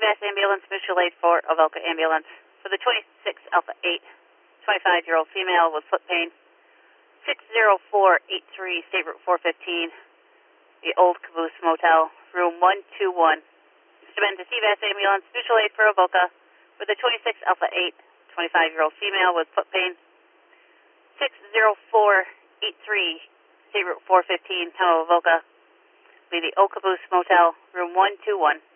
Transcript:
CVAS ambulance, mutual aid for Avoca ambulance. For the 26 Alpha 8, 25-year-old female with foot pain, 60483 State Route 415, the Old Caboose Motel, room 121. Mr. Ben to CVAS ambulance, mutual aid for Avoca. For the 26 Alpha 8, 25-year-old female with foot pain, 60483 State Route 415, town of Avoca, the Old Caboose Motel, room 121.